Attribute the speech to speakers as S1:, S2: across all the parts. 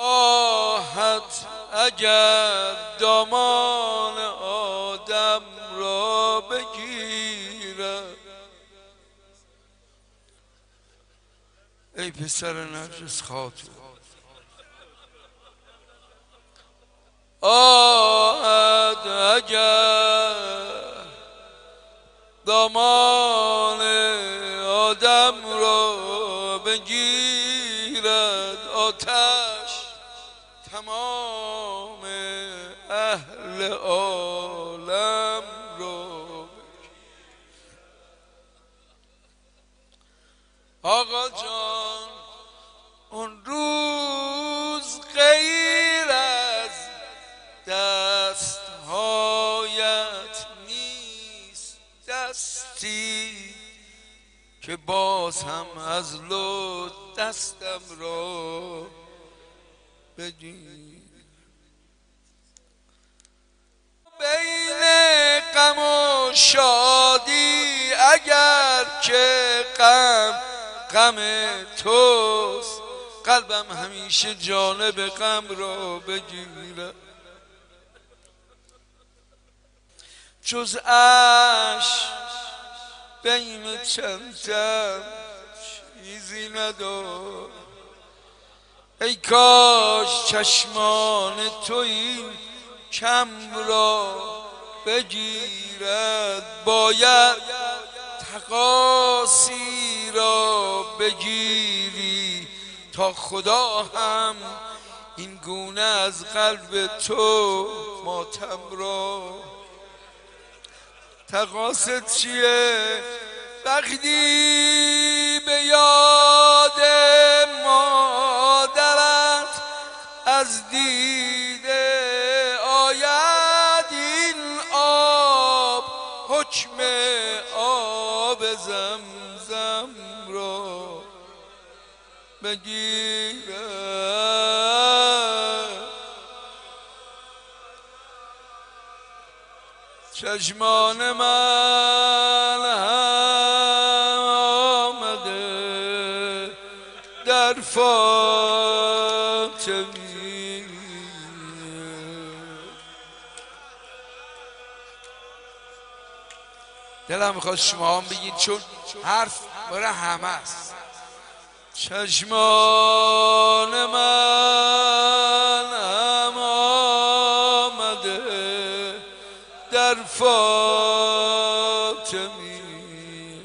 S1: آهت اگر دامان آدم را بگیرد. ای پسر نرجس خاتون، آهت اگر دامان آدم را بگیرد، آتش تمام اهل عالم را. آقا جان اون روز غیر از دستهایت نیست دستی که باز هم از لطف دستم را بگیر. بین غم و شادی اگر که غم توست، قلبم همیشه جانب غم را بگیره. جز اشک بین چندم چیزی ندار. ای کاش چشمان تو این کم را بگیرد. باید تقاصی را بگیری تا خدا هم این گونه از قلب تو ماتم را. تقاصت چیه؟ وقتی به یاد مادرت از دیده آید این آب، حکم آب زمزم را بگیرد. چشمان من هم آمده در فاطمی. دلم میخواد شما هم بگید چون حرف برای همه است. چشمان من هم آمده در فاطمی،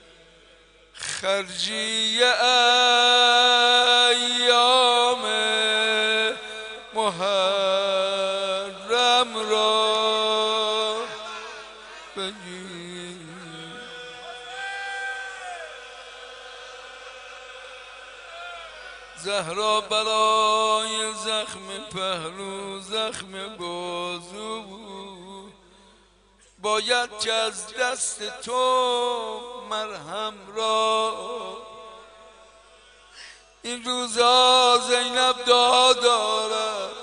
S1: خرجی ایام محرم را بگیر. زهرا برای زخم پهلو زخم بازو باید که از دست تو مرهم را. این روزا زینب دعا دارد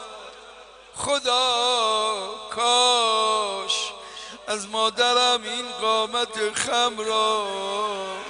S1: خدا کاش از مادرم این قامت خم را